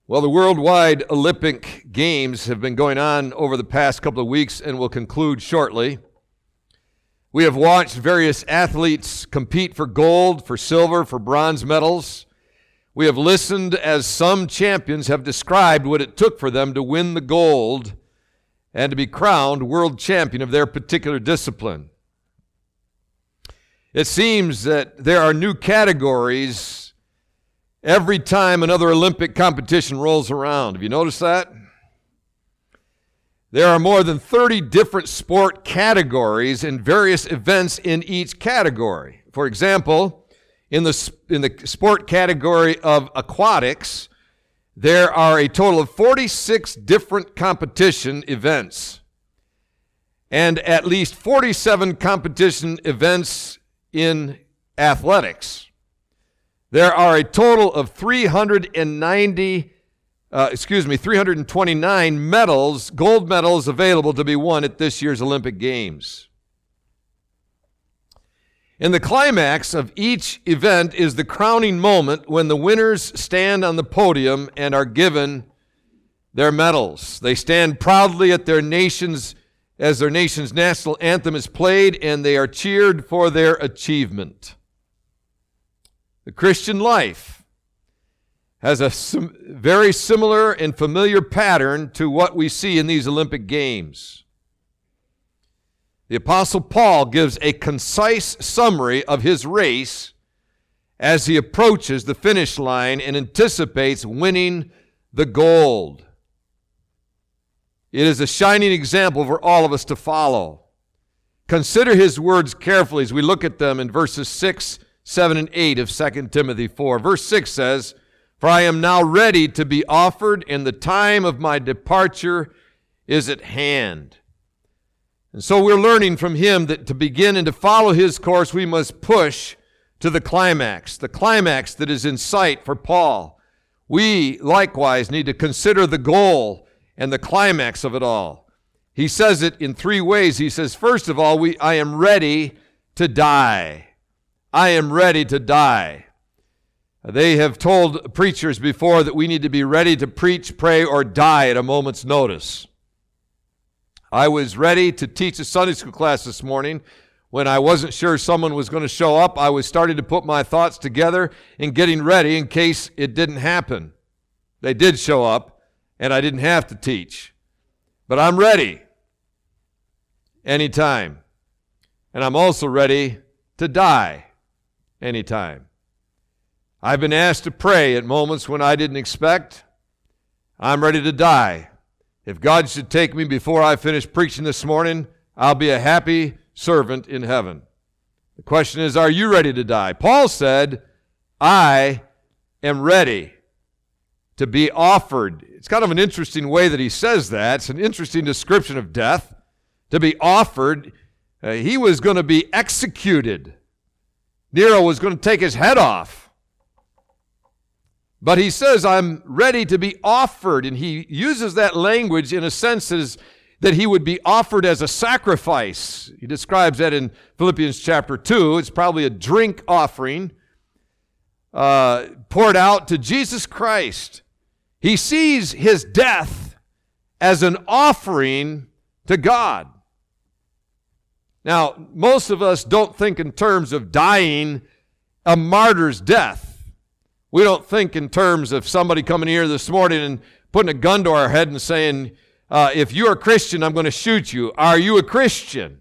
Well, the worldwide Olympic Games have been going on over the past couple of weeks and will conclude shortly. We have watched various athletes compete for gold, for silver, for bronze medals. We have listened as some champions have described what it took for them to win the gold and to be crowned world champion of their particular discipline. It seems that there are new categories every time another Olympic competition rolls around. Have you noticed that? There are more than 30 different sport categories and various events in each category. For example, in the sport category of aquatics, there are a total of 46 different competition events and at least 47 competition events in athletics. There are a total of 329 medals, gold medals available to be won at this year's Olympic Games. In the climax of each event is the crowning moment when the winners stand on the podium and are given their medals. They stand proudly at their nation's as their nation's national anthem is played, and they are cheered for their achievement. The Christian life has a very similar and familiar pattern to what we see in these Olympic Games. The Apostle Paul gives a concise summary of his race as he approaches the finish line and anticipates winning the gold. It is a shining example for all of us to follow. Consider his words carefully as we look at them in verses 6, 7, and 8 of 2 Timothy 4. Verse 6 says, "For I am now ready to be offered, and the time of my departure is at hand." And so we're learning from him that to begin and to follow his course, we must push to the climax that is in sight for Paul. We likewise need to consider the goal and the climax of it all. He says it in three ways. He says, first of all, I am ready to die. I am ready to die. They have told preachers before that we need to be ready to preach, pray, or die at a moment's notice. I was ready to teach a Sunday school class this morning. When I wasn't sure someone was going to show up, I was starting to put my thoughts together and getting ready in case it didn't happen. They did show up, and I didn't have to teach. But I'm ready anytime. And I'm also ready to die anytime. I've been asked to pray at moments when I didn't expect. I'm ready to die. If God should take me before I finish preaching this morning, I'll be a happy servant in heaven. The question is, are you ready to die? Paul said, I am ready to be offered. It's kind of an interesting way that he says that. It's an interesting description of death. To be offered, he was going to be executed. Nero was going to take his head off. But he says, I'm ready to be offered. And he uses that language in a sense that he would be offered as a sacrifice. He describes that in Philippians chapter 2. It's probably a drink offering poured out to Jesus Christ. He sees his death as an offering to God. Now, most of us don't think in terms of dying a martyr's death. We don't think in terms of somebody coming here this morning and putting a gun to our head and saying, if you're a Christian, I'm going to shoot you. Are you a Christian?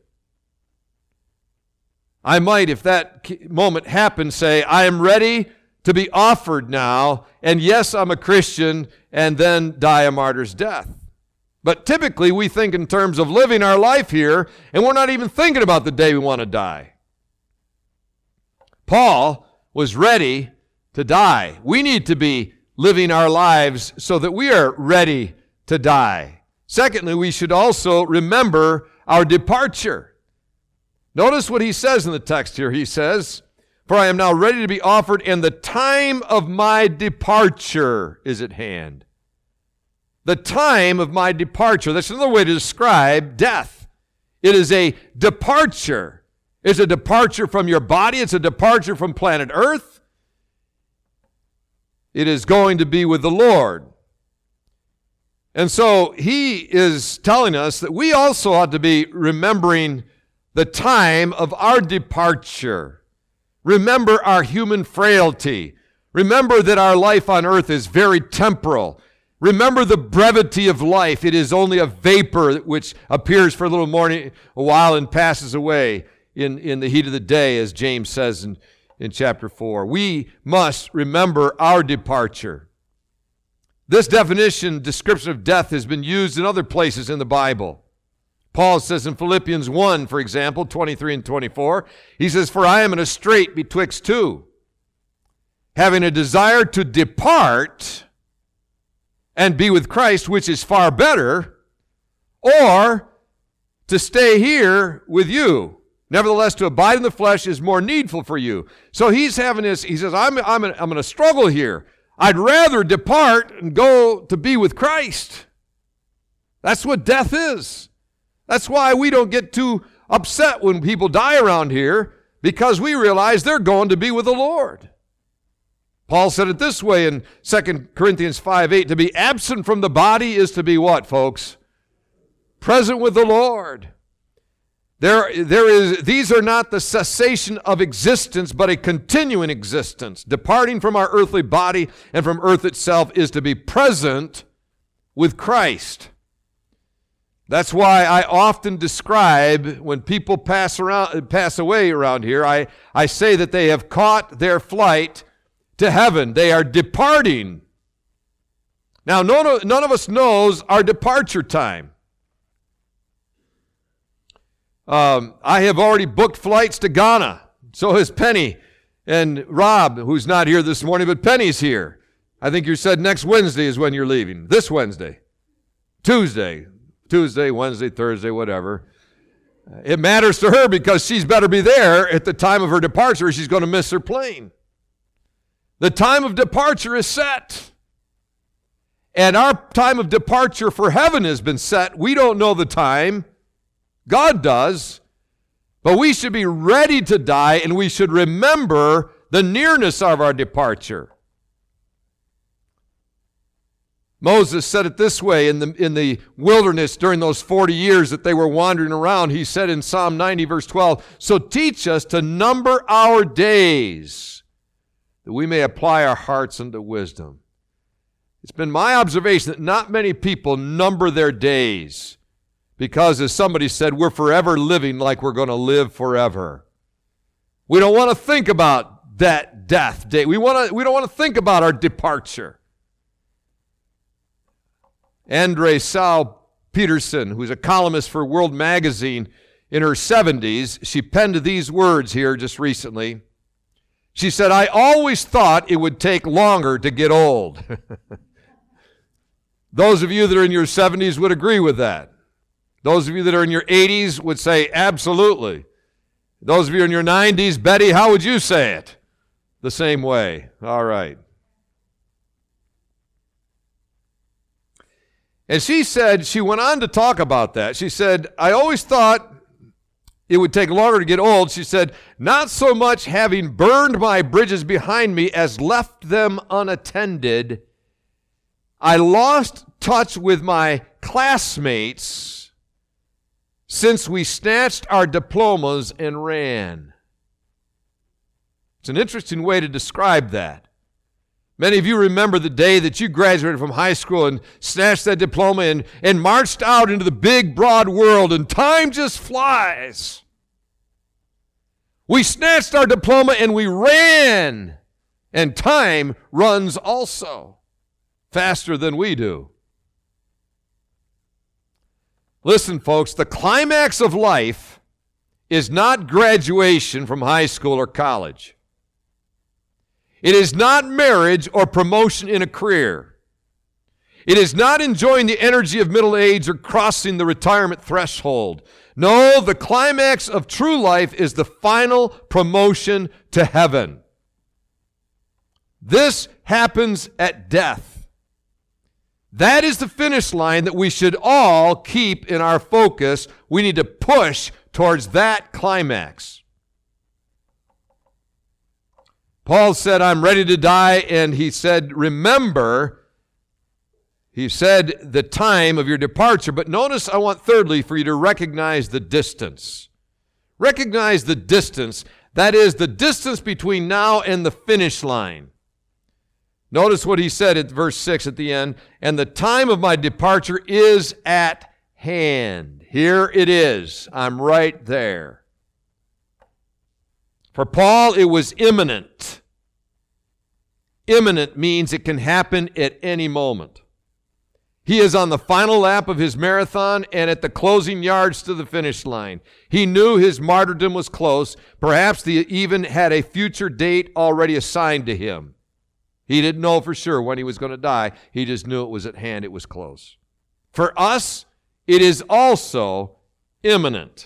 I might, if that moment happened, say, I am ready to be offered now, and yes, I'm a Christian, and then die a martyr's death. But typically, we think in terms of living our life here, and we're not even thinking about the day we want to die. Paul was ready to die. We need to be living our lives so that we are ready to die. Secondly, we should also remember our departure. Notice what he says in the text here. He says, for I am now ready to be offered, and the time of my departure is at hand. The time of my departure. That's another way to describe death. It is a departure. It's a departure from your body. It's a departure from planet Earth. It is going to be with the Lord. And so he is telling us that we also ought to be remembering the time of our departure. Remember our human frailty. Remember that our life on earth is very temporal. Remember the brevity of life. It is only a vapor which appears for a little morning, a while, and passes away in the heat of the day, as James says in chapter 4. We must remember our departure. This description of death has been used in other places in the Bible. Paul says in Philippians 1, for example, 23 and 24, he says, "For I am in a strait betwixt two, having a desire to depart and be with Christ, which is far better, or to stay here with you. Nevertheless, to abide in the flesh is more needful for you." So he's having this, he says, I'm in a struggle here. I'd rather depart and go to be with Christ. That's what death is. That's why we don't get too upset when people die around here, because we realize they're going to be with the Lord. Paul said it this way in 2 Corinthians 5:8, to be absent from the body is to be what, folks? Present with the Lord. These are not the cessation of existence, but a continuing existence. Departing from our earthly body and from earth itself is to be present with Christ. That's why I often describe when people pass away around here, I say that they have caught their flight to heaven. They are departing. Now, none of us knows our departure time. I have already booked flights to Ghana. So has Penny and Rob, who's not here this morning, but Penny's here. I think you said next Wednesday is when you're leaving. This Wednesday. Tuesday, Wednesday, Thursday, whatever. It matters to her because she's better be there at the time of her departure or she's going to miss her plane. The time of departure is set. And our time of departure for heaven has been set. We don't know the time. God does. But we should be ready to die, and we should remember the nearness of our departure. Moses said it this way in the wilderness during those 40 years that they were wandering around. He said in Psalm 90, verse 12, "So teach us to number our days, that we may apply our hearts unto wisdom." It's been my observation that not many people number their days because, as somebody said, we're forever living like we're going to live forever. We don't want to think about that death day. We don't want to think about our departure. Andre Sal Peterson, who's a columnist for World Magazine in her 70s, she penned these words here just recently. She said, "I always thought it would take longer to get old." Those of you that are in your 70s would agree with that. Those of you that are in your 80s would say, absolutely. Those of you in your 90s, Betty, how would you say it? The same way. All right. And she said, she went on to talk about that. She said, "I always thought it would take longer to get old." She said, "Not so much having burned my bridges behind me as left them unattended. I lost touch with my classmates since we snatched our diplomas and ran." It's an interesting way to describe that. Many of you remember the day that you graduated from high school and snatched that diploma and marched out into the big, broad world, and time just flies. We snatched our diploma and we ran, and time runs also faster than we do. Listen, folks, the climax of life is not graduation from high school or college. It is not marriage or promotion in a career. It is not enjoying the energy of middle age or crossing the retirement threshold. No, the climax of true life is the final promotion to heaven. This happens at death. That is the finish line that we should all keep in our focus. We need to push towards that climax. Paul said, "I'm ready to die," and he said, remember He said the time of your departure, but notice I want thirdly for you to recognize the distance. Recognize the distance. That is the distance between now and the finish line. Notice what he said at verse 6 at the end. And the time of my departure is at hand. Here it is. I'm right there. For Paul, it was imminent. Imminent means it can happen at any moment. He is on the final lap of his marathon and at the closing yards to the finish line. He knew his martyrdom was close. Perhaps he even had a future date already assigned to him. He didn't know for sure when he was going to die. He just knew it was at hand. It was close. For us, it is also imminent.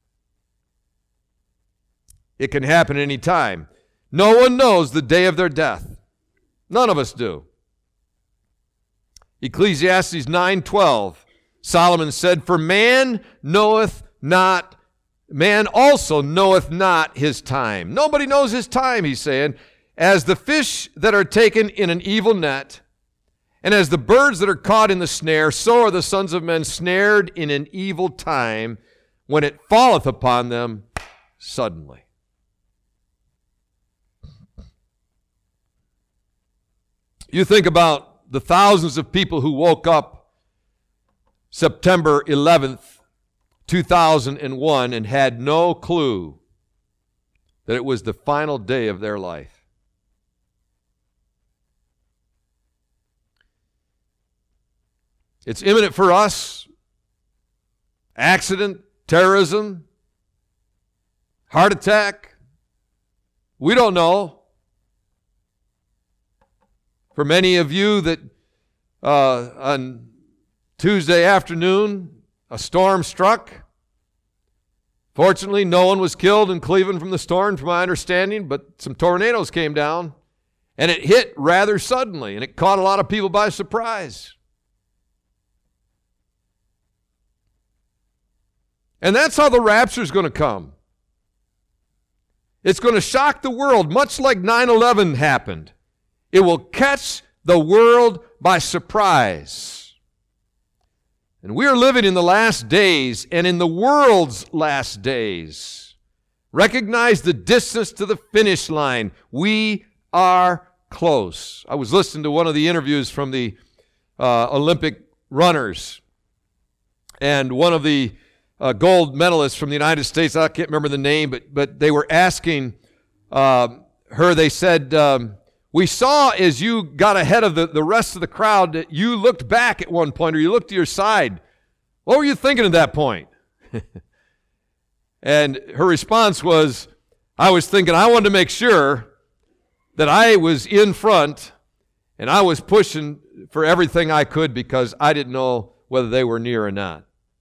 It can happen any time. No one knows the day of their death. None of us do. Ecclesiastes 9:12, Solomon said, for man also knoweth not his time. Nobody knows his time, he's saying. As the fish that are taken in an evil net, and as the birds that are caught in the snare, so are the sons of men snared in an evil time, when it falleth upon them suddenly. You think about the thousands of people who woke up September 11th, 2001, and had no clue that it was the final day of their life. It's imminent for us. Accident, terrorism, heart attack. We don't know. For many of you that on Tuesday afternoon, a storm struck. Fortunately, no one was killed in Cleveland from the storm, from my understanding, but some tornadoes came down, and it hit rather suddenly, and it caught a lot of people by surprise. And that's how the rapture is going to come. It's going to shock the world, much like 9/11 happened. It will catch the world by surprise. And we are living in the last days and in the world's last days. Recognize the distance to the finish line. We are close. I was listening to one of the interviews from the Olympic runners, and one of the gold medalists from the United States, I can't remember the name, but they were asking her, they said, we saw as you got ahead of the rest of the crowd that you looked back at one point, or you looked to your side. What were you thinking at that point? And her response was, I was thinking I wanted to make sure that I was in front and I was pushing for everything I could because I didn't know whether they were near or not.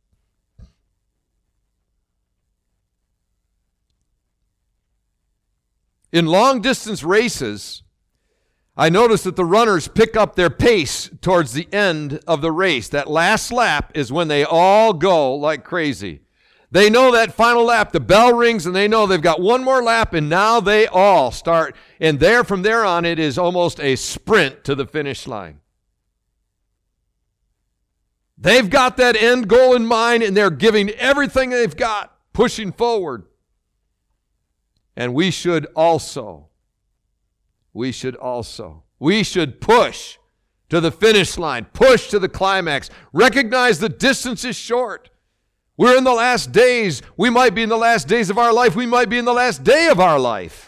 In long-distance races, I noticed that the runners pick up their pace towards the end of the race. That last lap is when they all go like crazy. They know that final lap, the bell rings, and they know they've got one more lap, and now they all start. And from there on, it is almost a sprint to the finish line. They've got that end goal in mind, and they're giving everything they've got, pushing forward. And we should also. We should push to the finish line, push to the climax. Recognize the distance is short. We're in the last days. We might be in the last days of our life. We might be in the last day of our life.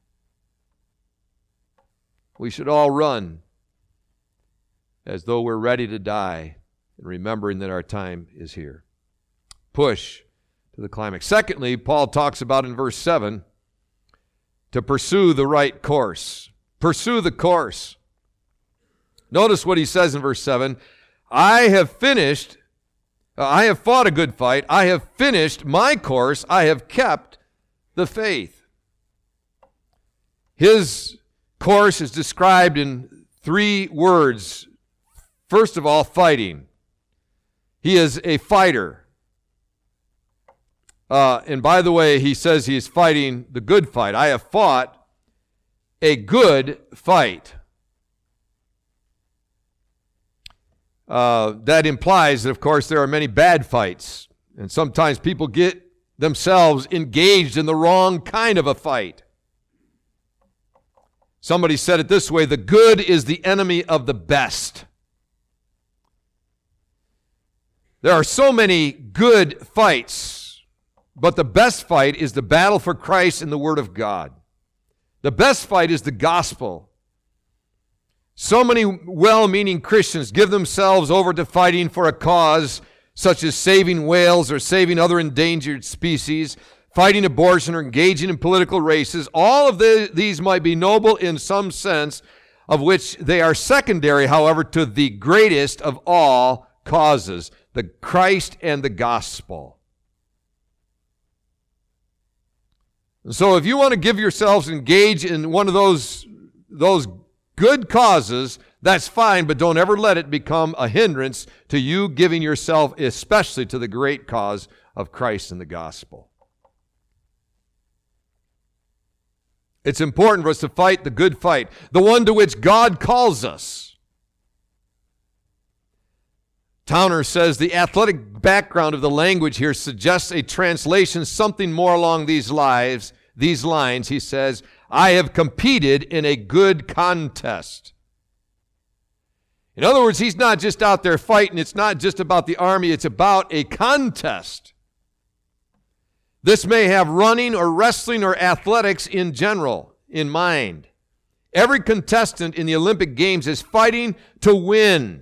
We should all run as though we're ready to die, and remembering that our time is here. Push to the climax. Secondly, Paul talks about in verse 7, to pursue the right course. Pursue the course. Notice what he says in verse 7. I have fought a good fight. I have finished my course. I have kept the faith. His course is described in 3 words. First of all, fighting. He is a fighter. And by the way, he says he is fighting the good fight. I have fought a good fight. that implies that, of course, there are many bad fights. And sometimes people get themselves engaged in the wrong kind of a fight. Somebody said it this way: the good is the enemy of the best. There are so many good fights, but the best fight is the battle for Christ and the Word of God. The best fight is the gospel. So many well-meaning Christians give themselves over to fighting for a cause such as saving whales or saving other endangered species, fighting abortion or engaging in political races. All of these might be noble in some sense, of which they are secondary, however, to the greatest of all causes, the Christ and the gospel. And so if you want to give yourselves engage in one of those good causes, that's fine, but don't ever let it become a hindrance to you giving yourself especially to the great cause of Christ and the gospel. It's important for us to fight the good fight, the one to which God calls us. Towner says the athletic background of the language here suggests a translation something more along these lines. He says, I have competed in a good contest. In other words, he's not just out there fighting. It's not just about the army. It's about a contest. This may have running or wrestling or athletics in general in mind. Every contestant in the Olympic Games is fighting to win.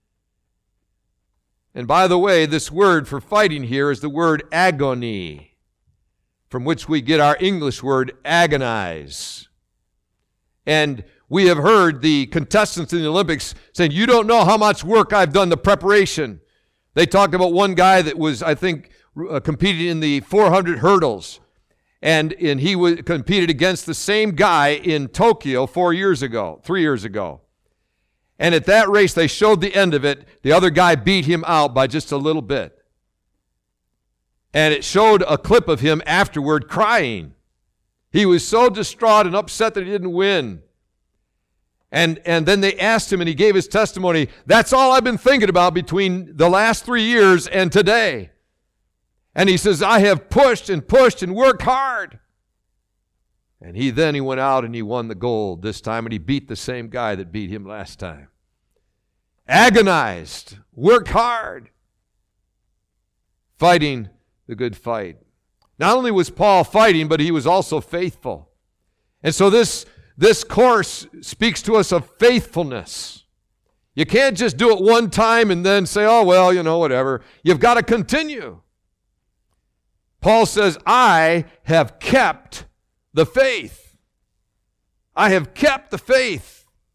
And by the way, this word for fighting here is the word agony, from which we get our English word agonize. And we have heard the contestants in the Olympics saying, you don't know how much work I've done, the preparation. They talked about one guy that was, I think, competing in the 400 hurdles. And he competed against the same guy in Tokyo 3 years ago. And at that race, they showed the end of it. The other guy beat him out by just a little bit. And it showed a clip of him afterward crying. He was so distraught and upset that he didn't win. And then they asked him, and he gave his testimony, that's all I've been thinking about between the last 3 years and today. And he says, I have pushed and worked hard. And he went out and he won the gold this time, and he beat the same guy that beat him last time. Agonized, worked hard, fighting the good fight. Not only was Paul fighting, but he was also faithful. And so this course speaks to us of faithfulness. You can't just do it one time and then say, oh, well, whatever. You've got to continue. Paul says, I have kept the faith. I have kept the faith.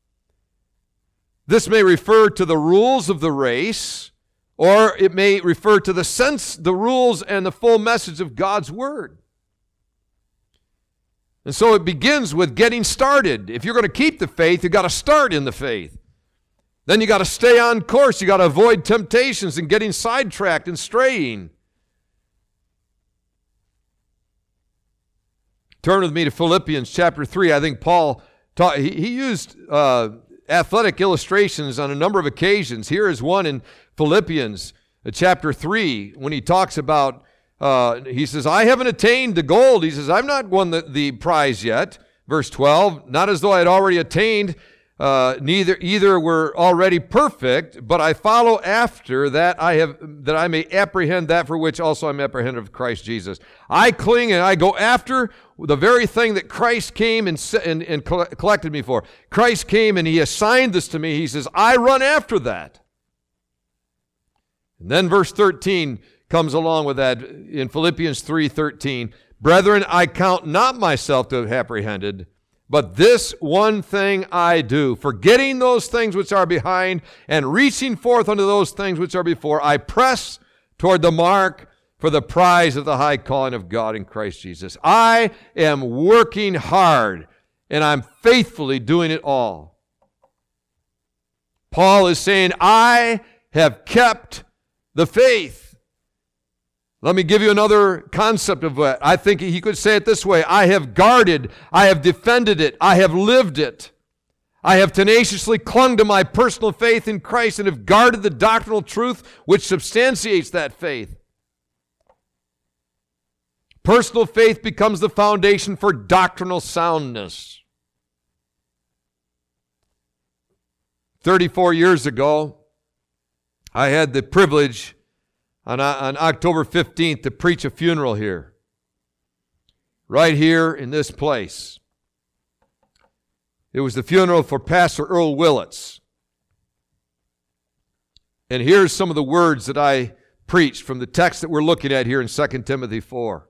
This may refer to the rules of the race, or it may refer to the rules and the full message of God's Word. And so it begins with getting started. If you're going to keep the faith, you've got to start in the faith. Then you've got to stay on course. You've got to avoid temptations and getting sidetracked and straying. Turn with me to Philippians chapter 3. I think Paul he used athletic illustrations on a number of occasions. Here is one in Philippians chapter 3 when he talks about, he says, I haven't attained the gold. He says, I've not won the prize yet. Verse 12, not as though I had already attained, either were already perfect, but I follow after that I may apprehend that for which also I'm apprehended of Christ Jesus. I cling and I go after the very thing that Christ came and collected me for. Christ came and he assigned this to me. He says, I run after that. And then verse 13 comes along with that in Philippians 3:13. Brethren, I count not myself to have apprehended, but this one thing I do, forgetting those things which are behind and reaching forth unto those things which are before, I press toward the mark for the prize of the high calling of God in Christ Jesus. I am working hard, and I'm faithfully doing it all. Paul is saying, I have kept the faith. Let me give you another concept of that. I think he could say it this way. I have guarded, I have defended it, I have lived it. I have tenaciously clung to my personal faith in Christ and have guarded the doctrinal truth which substantiates that faith. Personal faith becomes the foundation for doctrinal soundness. 34 years ago, I had the privilege on October 15th to preach a funeral here, right here in this place. It was the funeral for Pastor Earl Willits. And here's some of the words that I preached from the text that we're looking at here in 2 Timothy 4.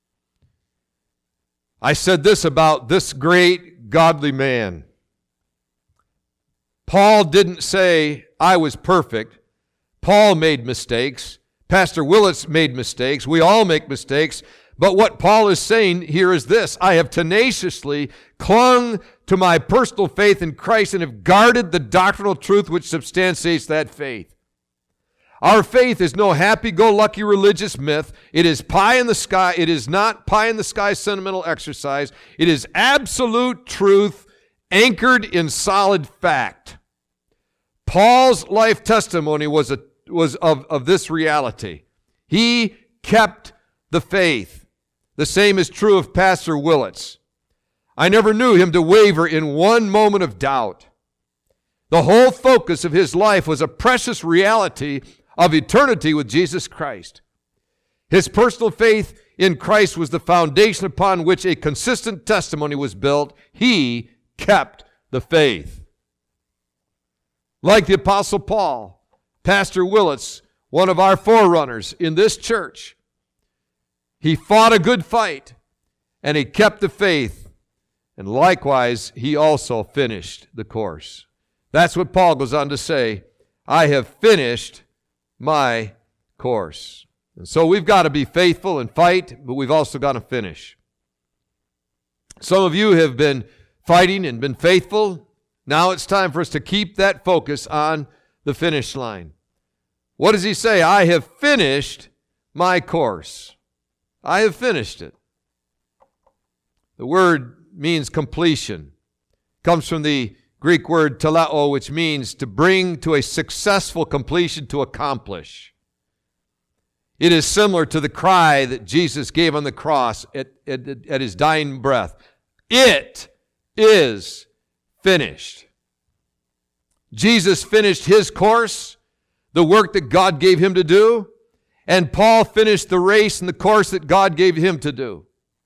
I said this about this great godly man. Paul didn't say, I was perfect. Paul made mistakes. Pastor Willits made mistakes. We all make mistakes. But what Paul is saying here is this: I have tenaciously clung to my personal faith in Christ and have guarded the doctrinal truth which substantiates that faith. Our faith is no happy-go-lucky religious myth. It is pie in the sky. It is not pie in the sky sentimental exercise. It is absolute truth anchored in solid fact. Paul's life testimony was of this reality. He kept the faith. The same is true of Pastor Willits. I never knew him to waver in one moment of doubt. The whole focus of his life was a precious reality of eternity with Jesus Christ. His personal faith in Christ was the foundation upon which a consistent testimony was built. He kept the faith. Like the Apostle Paul, Pastor Willits, one of our forerunners in this church, he fought a good fight and he kept the faith. And likewise, he also finished the course. That's what Paul goes on to say. I have finished my course. And so we've got to be faithful and fight, but we've also got to finish. Some of you have been fighting and been faithful. Now it's time for us to keep that focus on the finish line. What does he say? I have finished my course. I have finished it. The word means completion. It comes from the Greek word teleo, which means to bring to a successful completion, to accomplish. It is similar to the cry that Jesus gave on the cross at his dying breath. It is finished. Jesus finished his course, the work that God gave him to do, and Paul finished the race and the course that God gave him to do.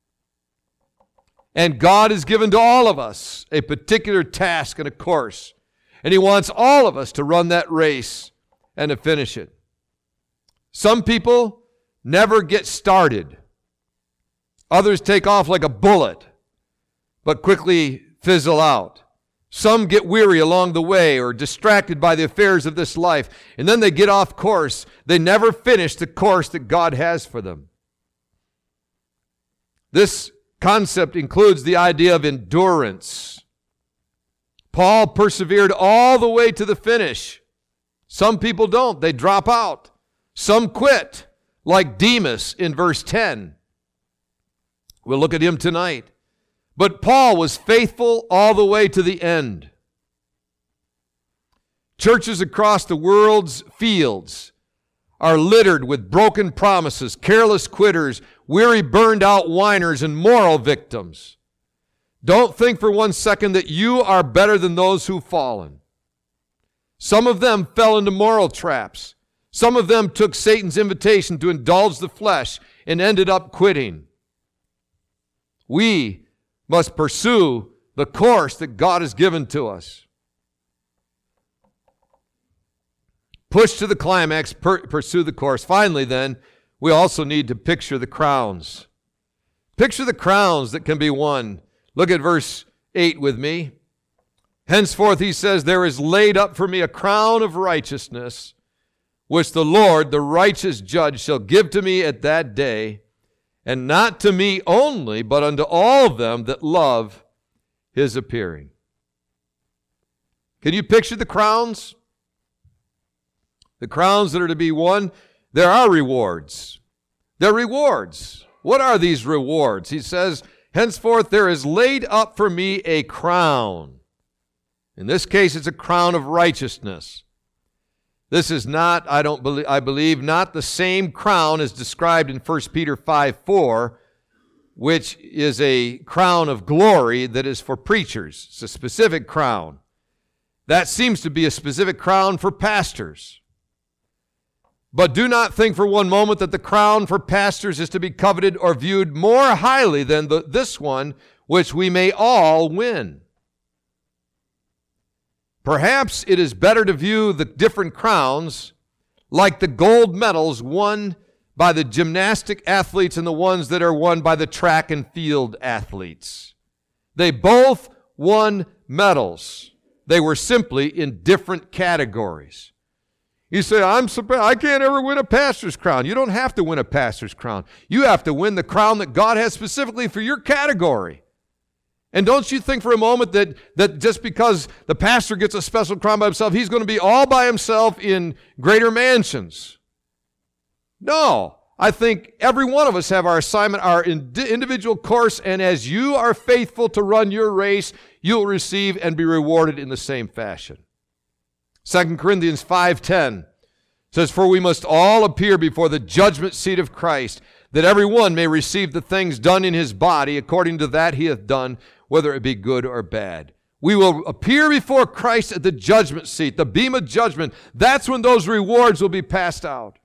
And God has given to all of us a particular task and a course. And he wants all of us to run that race and to finish it. Some people never get started. Others take off like a bullet, but quickly fizzle out. Some get weary along the way or distracted by the affairs of this life, and then they get off course. They never finish the course that God has for them. This concept includes the idea of endurance. Paul persevered all the way to the finish. Some people don't. They drop out. Some quit, like Demas in verse 10. We'll look at him tonight. But Paul was faithful all the way to the end. Churches across the world's fields are littered with broken promises, careless quitters, weary, burned-out whiners, and moral victims. Don't think for one second that you are better than those who've fallen. Some of them fell into moral traps. Some of them took Satan's invitation to indulge the flesh and ended up quitting. We must pursue the course that God has given to us. Push to the climax, pursue the course. Finally, then, we also need to picture the crowns. Picture the crowns that can be won. Look at verse 8 with me. Henceforth, he says, there is laid up for me a crown of righteousness, which the Lord, the righteous judge, shall give to me at that day, and not to me only, but unto all them that love his appearing. Can you picture the crowns? The crowns that are to be won, there are rewards. They're rewards. What are these rewards? He says, henceforth there is laid up for me a crown. In this case, it's a crown of righteousness. This is not, I believe, not the same crown as described in 1 Peter 5:4, which is a crown of glory that is for preachers. It's a specific crown. That seems to be a specific crown for pastors. But do not think for one moment that the crown for pastors is to be coveted or viewed more highly than this one, which we may all win. Perhaps it is better to view the different crowns like the gold medals won by the gymnastic athletes and the ones that are won by the track and field athletes. They both won medals. They were simply in different categories. You say, I'm surprised, I can't ever win a pastor's crown. You don't have to win a pastor's crown. You have to win the crown that God has specifically for your category. And don't you think for a moment that just because the pastor gets a special crown by himself, he's going to be all by himself in greater mansions. No. I think every one of us have our assignment, our individual course, and as you are faithful to run your race, you'll receive and be rewarded in the same fashion. 2 Corinthians 5:10 says, "For we must all appear before the judgment seat of Christ, that every one may receive the things done in his body according to that he hath done, whether it be good or bad." We will appear before Christ at the judgment seat, the beam of judgment. That's when those rewards will be passed out.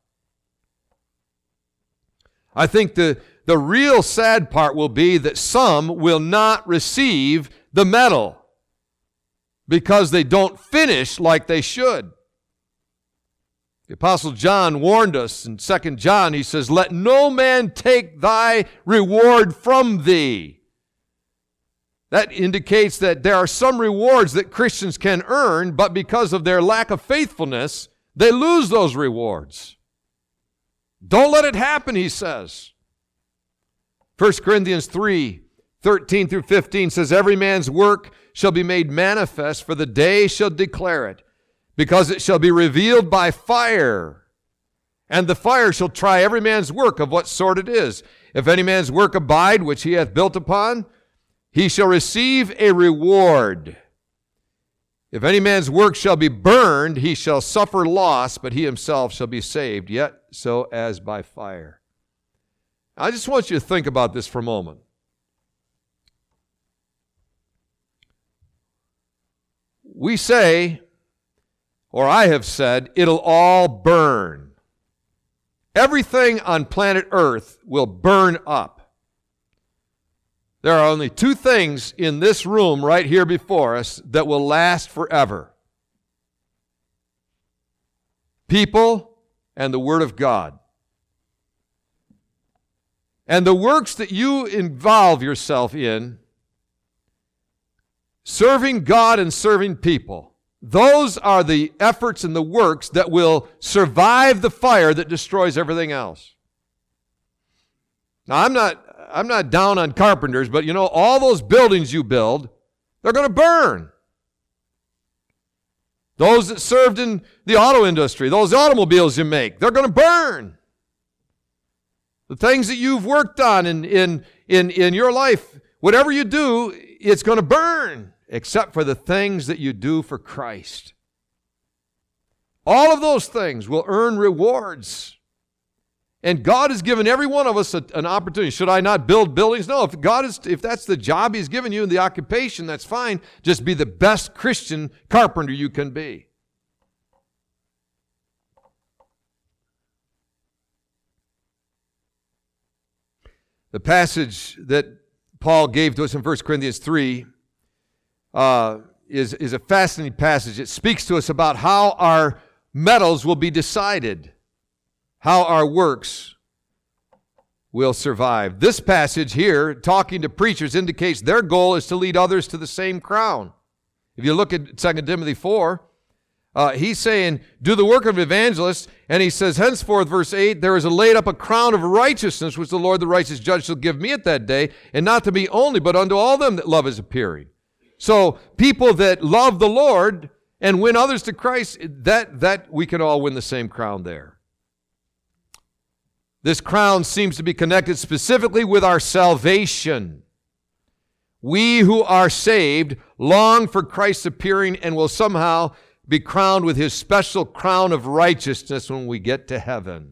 I think the real sad part will be that some will not receive the medal because they don't finish like they should. The Apostle John warned us in 2 John, he says, "Let no man take thy reward from thee." That indicates that there are some rewards that Christians can earn, but because of their lack of faithfulness, they lose those rewards. Don't let it happen, he says. 1 Corinthians 3:13 through 15 says, "Every man's work shall be made manifest, for the day shall declare it, because it shall be revealed by fire. And the fire shall try every man's work of what sort it is. If any man's work abide, which he hath built upon, he shall receive a reward. If any man's work shall be burned, he shall suffer loss, but he himself shall be saved, yet so as by fire." I just want you to think about this for a moment. We say, or I have said, it'll all burn. Everything on planet Earth will burn up. There are only two things in this room right here before us that will last forever: people and the Word of God. And the works that you involve yourself in, serving God and serving people, those are the efforts and the works that will survive the fire that destroys everything else. Now, I'm not down on carpenters, but you know, all those buildings you build, they're going to burn. Those that served in the auto industry, those automobiles you make, they're going to burn. The things that you've worked on in your life, whatever you do, it's going to burn, except for the things that you do for Christ. All of those things will earn rewards. And God has given every one of us an opportunity. Should I not build buildings? No, if that's the job He's given you and the occupation, that's fine. Just be the best Christian carpenter you can be. The passage that Paul gave to us in 1 Corinthians 3 is a fascinating passage. It speaks to us about how our medals will be decided, how our works will survive. This passage here, talking to preachers, indicates their goal is to lead others to the same crown. If you look at 2 Timothy 4, he's saying, do the work of an evangelist, and he says, henceforth, verse 8, there is laid up a crown of righteousness, which the Lord the righteous judge shall give me at that day, and not to me only, but unto all them that love his appearing. So people that love the Lord and win others to Christ, that we can all win the same crown there. This crown seems to be connected specifically with our salvation. We who are saved long for Christ's appearing and will somehow be crowned with his special crown of righteousness when we get to heaven.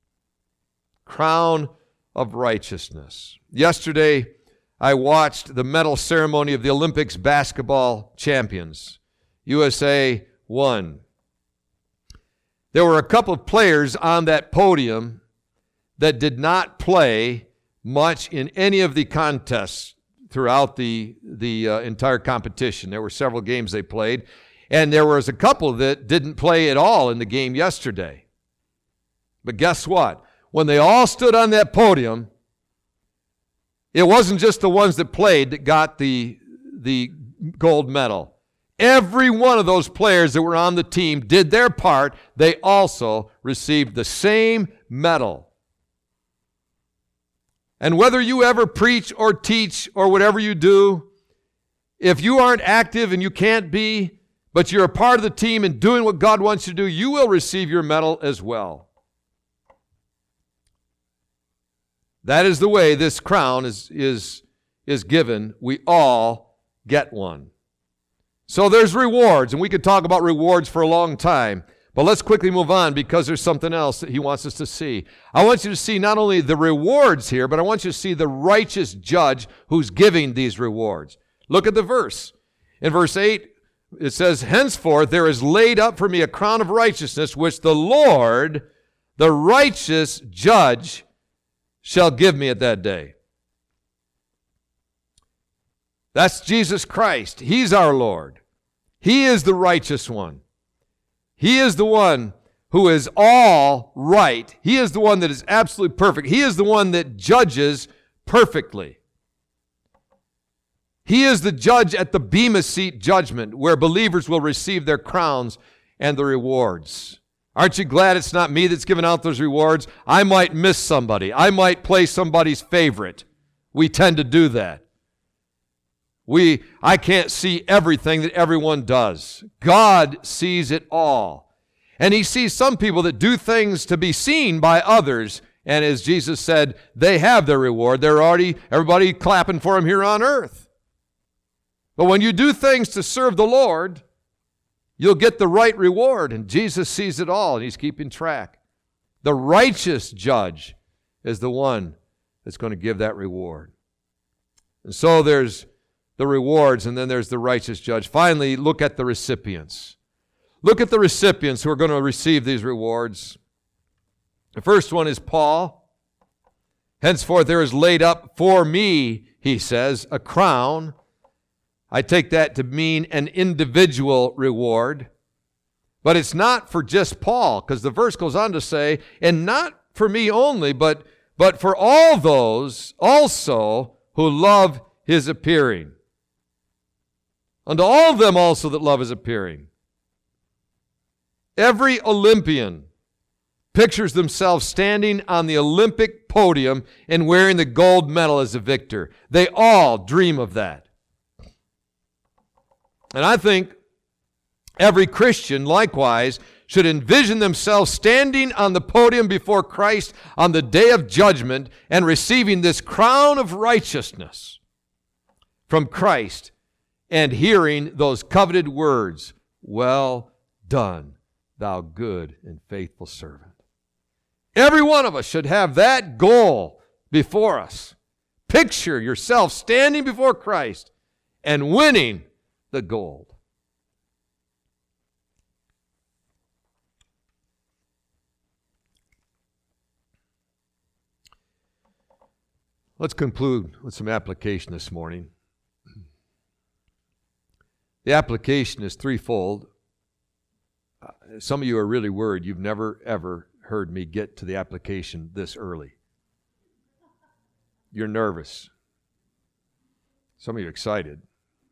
Crown of righteousness. Yesterday, I watched the medal ceremony of the Olympics basketball champions. USA won. There were a couple of players on that podium that did not play much in any of the contests throughout the entire competition. There were several games they played, and there was a couple that didn't play at all in the game yesterday. But guess what? When they all stood on that podium, it wasn't just the ones that played that got the gold medal. Every one of those players that were on the team did their part. They also received the same medal. And whether you ever preach or teach or whatever you do, if you aren't active and you can't be, but you're a part of the team and doing what God wants you to do, you will receive your medal as well. That is the way this crown is given. We all get one. So there's rewards, and we could talk about rewards for a long time. But let's quickly move on because there's something else that he wants us to see. I want you to see not only the rewards here, but I want you to see the righteous judge who's giving these rewards. Look at the verse. In verse 8, it says, "Henceforth there is laid up for me a crown of righteousness, which the Lord, the righteous judge, shall give me at that day." That's Jesus Christ. He's our Lord. He is the righteous one. He is the one who is all right. He is the one that is absolutely perfect. He is the one that judges perfectly. He is the judge at the Bema Seat judgment where believers will receive their crowns and the rewards. Aren't you glad it's not me that's giving out those rewards? I might miss somebody. I might play somebody's favorite. We tend to do that. I can't see everything that everyone does. God sees it all. And he sees some people that do things to be seen by others. And as Jesus said, they have their reward. Everybody clapping for him here on earth. But when you do things to serve the Lord, you'll get the right reward. And Jesus sees it all, and he's keeping track. The righteous judge is the one that's going to give that reward. And so there's the rewards, and then there's the righteous judge. Finally, look at the recipients. Look at the recipients who are going to receive these rewards. The first one is Paul. "Henceforth there is laid up for me," he says, "a crown." I take that to mean an individual reward. But it's not for just Paul, because the verse goes on to say, "And not for me only, but for all those also who love his appearing." Unto all of them also that love his appearing. Every Olympian pictures themselves standing on the Olympic podium and wearing the gold medal as a victor. They all dream of that. And I think every Christian, likewise, should envision themselves standing on the podium before Christ on the day of judgment and receiving this crown of righteousness from Christ and hearing those coveted words, "Well done, thou good and faithful servant." Every one of us should have that goal before us. Picture yourself standing before Christ and winning the gold. Let's conclude with some application this morning. The application is threefold. Some of you are really worried. You've never, ever heard me get to the application this early. You're nervous. Some of you are excited.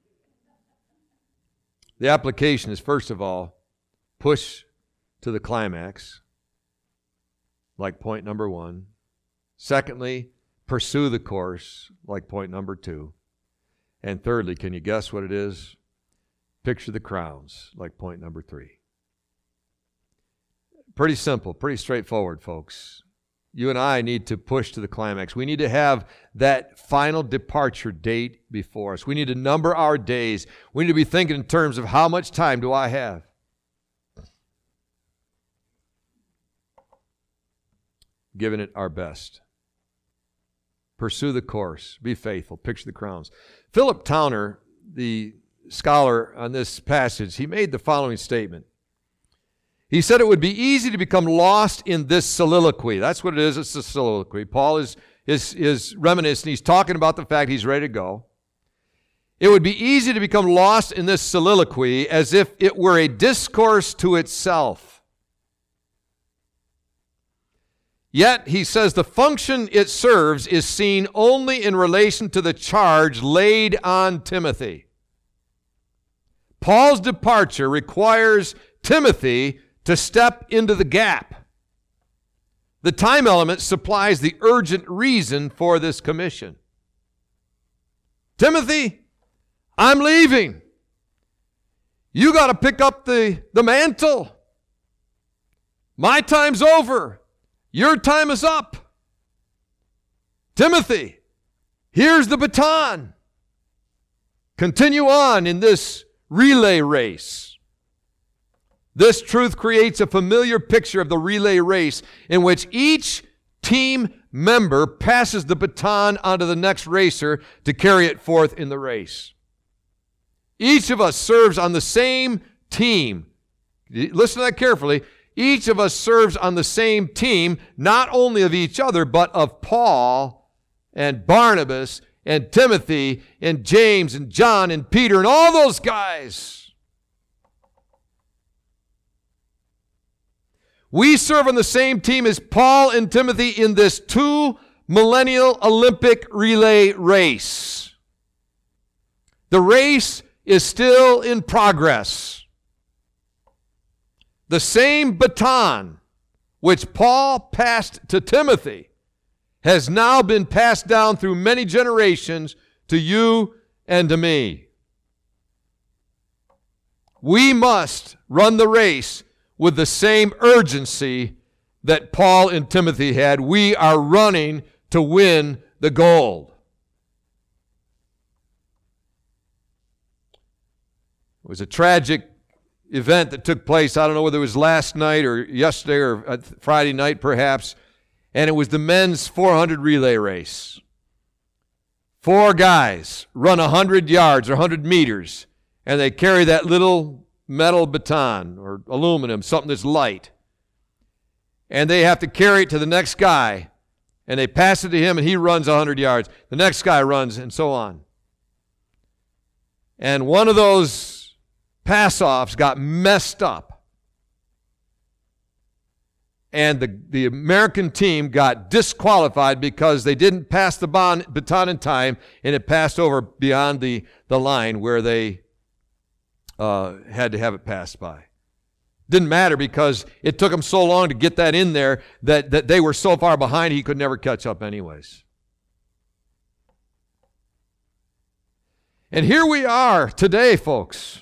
The application is, first of all, push to the climax, like point number 1. Secondly, pursue the course, like point number 2. And thirdly, can you guess what it is? Picture the crowns, like point number 3. Pretty simple, pretty straightforward, folks. you and I need to push to the climax. We need to have that final departure date before us. We need to number our days. We need to be thinking in terms of how much time do I have? Giving it our best. Pursue the course. Be faithful. Picture the crowns. Philip Towner, the scholar on this passage, he made the following statement. He said it would be easy to become lost in this soliloquy. That's what it is. It's a soliloquy. Paul is reminiscing. He's talking about the fact he's ready to go. It would be easy to become lost in this soliloquy as if it were a discourse to itself. Yet, he says, the function it serves is seen only in relation to the charge laid on Timothy. Paul's departure requires Timothy to step into the gap. The time element supplies the urgent reason for this commission. Timothy, I'm leaving. You got to pick up the mantle. My time's over. Your time is up. Timothy, here's the baton. Continue on in this relay race. This truth creates a familiar picture of the relay race in which each team member passes the baton onto the next racer to carry it forth in the race. Each of us serves on the same team. Listen to that carefully. Each of us serves on the same team, not only of each other, but of Paul and Barnabas and Timothy and James and John and Peter and all those guys. We serve on the same team as Paul and Timothy in this 2-millennial Olympic relay race. The race is still in progress. The same baton which Paul passed to Timothy has now been passed down through many generations to you and to me. We must run the race with the same urgency that Paul and Timothy had. We are running to win the gold. It was a tragic event that took place, I don't know whether it was last night or yesterday or Friday night perhaps, and it was the men's 400 relay race. 4 guys run 100 yards or 100 meters, and they carry that little metal baton or aluminum, something that's light, and they have to carry it to the next guy, and they pass it to him, and he runs 100 yards. The next guy runs, and so on. And one of those pass-offs got messed up. And the American team got disqualified because they didn't pass the baton in time, and it passed over beyond the line where they had to have it passed by. Didn't matter because it took them so long to get that in there that they were so far behind he could never catch up anyways. And here we are today, folks.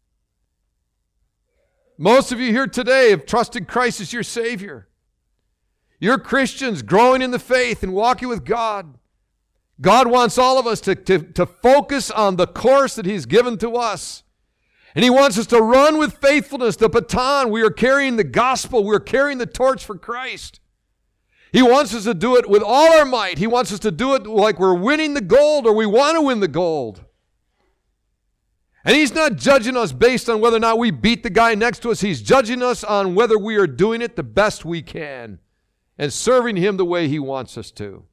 Most of you here today have trusted Christ as your Savior. You're Christians growing in the faith and walking with God. God wants all of us to focus on the course that He's given to us. And He wants us to run with faithfulness the baton. We are carrying the gospel. We're carrying the torch for Christ. He wants us to do it with all our might. He wants us to do it like we're winning the gold or we want to win the gold. And He's not judging us based on whether or not we beat the guy next to us. He's judging us on whether we are doing it the best we can and serving Him the way He wants us to.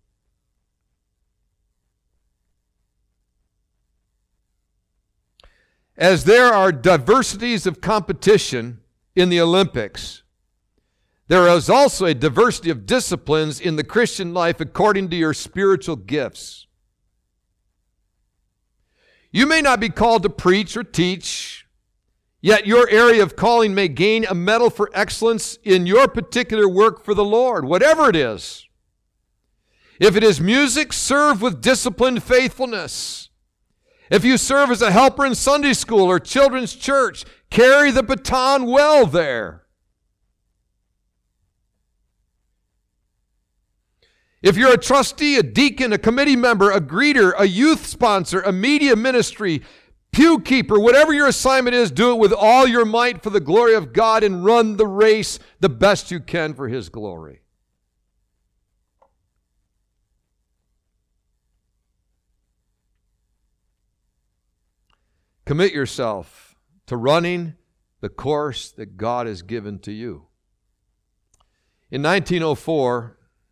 As there are diversities of competition in the Olympics, there is also a diversity of disciplines in the Christian life according to your spiritual gifts. You may not be called to preach or teach, yet your area of calling may gain a medal for excellence in your particular work for the Lord, whatever it is. If it is music, serve with disciplined faithfulness. If you serve as a helper in Sunday school or children's church, carry the baton well there. If you're a trustee, a deacon, a committee member, a greeter, a youth sponsor, a media ministry, pew keeper, whatever your assignment is, do it with all your might for the glory of God and run the race the best you can for His glory. Commit yourself to running the course that God has given to you. In 1904,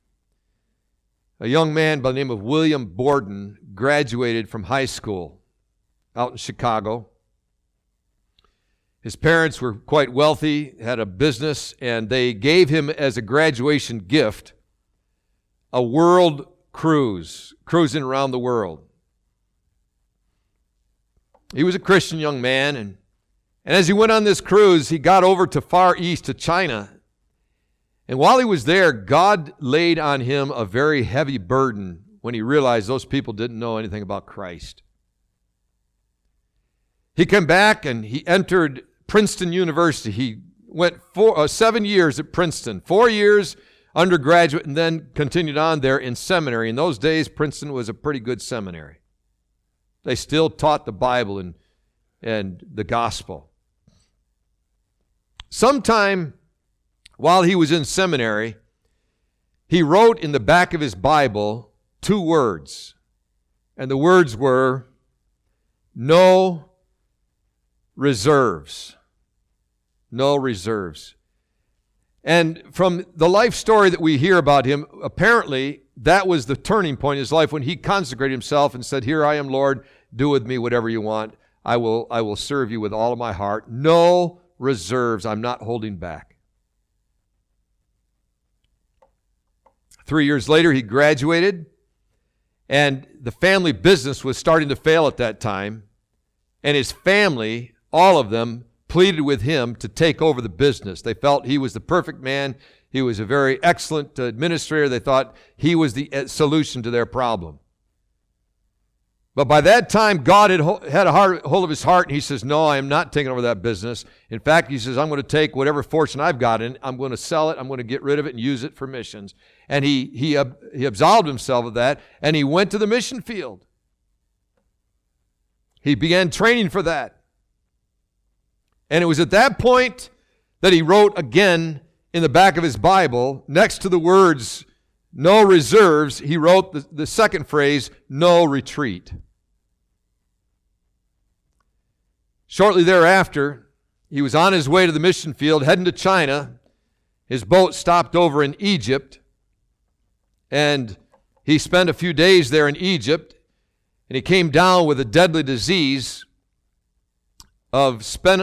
a young man by the name of William Borden graduated from high school out in Chicago. His parents were quite wealthy, had a business, and they gave him as a graduation gift a world cruise, cruising around the world. He was a Christian young man, and as he went on this cruise, he got over to Far East, to China. And while he was there, God laid on him a very heavy burden when he realized those people didn't know anything about Christ. He came back and he entered Princeton University. He went 7 years at Princeton, 4 years undergraduate, and then continued on there in seminary. In those days, Princeton was a pretty good seminary. They still taught the Bible and the gospel. Sometime while he was in seminary, he wrote in the back of his Bible 2 words. And the words were, "No reserves." No reserves. And from the life story that we hear about him, apparently that was the turning point in his life when he consecrated himself and said, "Here I am, Lord, do with me whatever you want. I will serve you with all of my heart. No reserves. I'm not holding back." 3 years later, he graduated, and the family business was starting to fail at that time. And his family, all of them, pleaded with him to take over the business. They felt he was the perfect man. He was a very excellent administrator. They thought he was the solution to their problem. But by that time, God had a hold of his heart, and he says, "No, I am not taking over that business." In fact, he says, "I'm going to take whatever fortune I've got in, I'm going to sell it, I'm going to get rid of it and use it for missions." And he absolved himself of that, and he went to the mission field. He began training for that. And it was at that point that he wrote again in the back of his Bible, next to the words, "No reserves," he wrote the second phrase, "No retreat." Shortly thereafter, he was on his way to the mission field, heading to China. His boat stopped over in Egypt, and he spent a few days there in Egypt, and he came down with a deadly disease of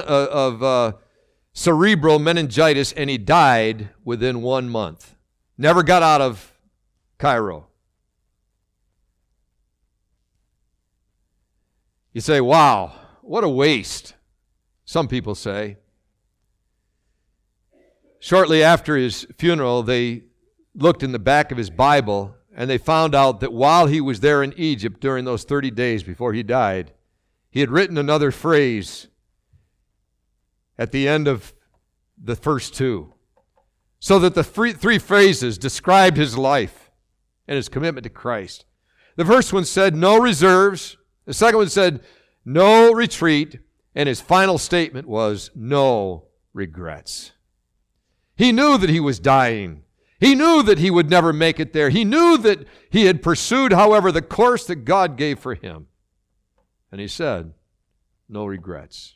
cerebral meningitis, and he died within 1 month. Never got out of Cairo. You say, "Wow, what a waste," some people say. Shortly after his funeral, they looked in the back of his Bible, and they found out that while he was there in Egypt during those 30 days before he died, he had written another phrase at the end of the first 2. So that the 3 phrases described his life and his commitment to Christ. The first one said, "No reserves." The second one said, "No retreat." And his final statement was, "No regrets." He knew that he was dying. He knew that he would never make it there. He knew that he had pursued, however, the course that God gave for him. And he said, "No regrets."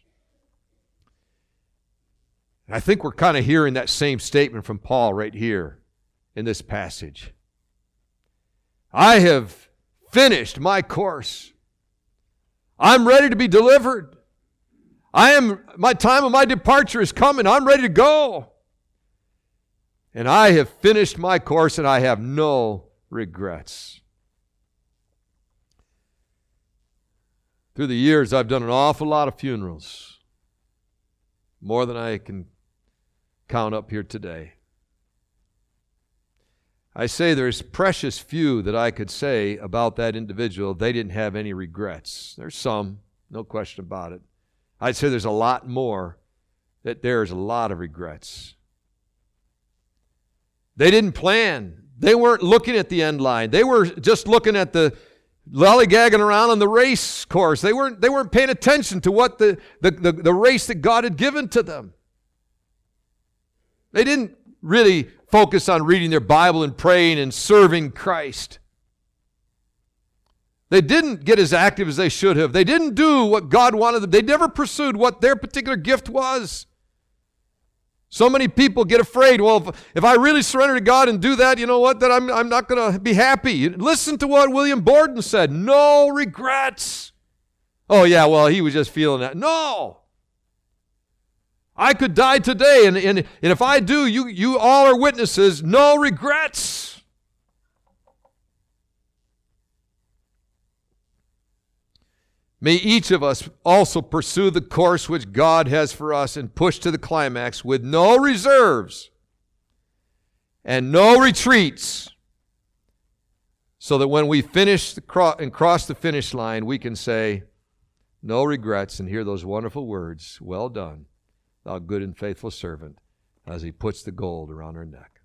I think we're kind of hearing that same statement from Paul right here in this passage. I have finished my course. I'm ready to be delivered. My time of my departure is coming. I'm ready to go. And I have finished my course, and I have no regrets. Through the years, I've done an awful lot of funerals. More than I can count up here today. I say there's precious few that I could say about that individual. They didn't have any regrets. There's some, no question about it. I'd say there's a lot more that there's a lot of regrets. They didn't plan They weren't looking at the end line. They were just looking at the lollygagging around on the race course. They weren't paying attention to what the race that God had given to them. They didn't really focus on reading their Bible and praying and serving Christ. They didn't get as active as they should have. They didn't do what God wanted them. They never pursued what their particular gift was. So many people get afraid. Well, if I really surrender to God and do that, you know what? Then I'm not going to be happy. Listen to what William Borden said. No regrets. Oh, yeah, well, he was just feeling that. No. I could die today, and if I do, you all are witnesses. No regrets. May each of us also pursue the course which God has for us and push to the climax with no reserves and no retreats, so that when we finish and cross the finish line, we can say, no regrets, and hear those wonderful words, well done, thou good and faithful servant, as he puts the gold around our neck.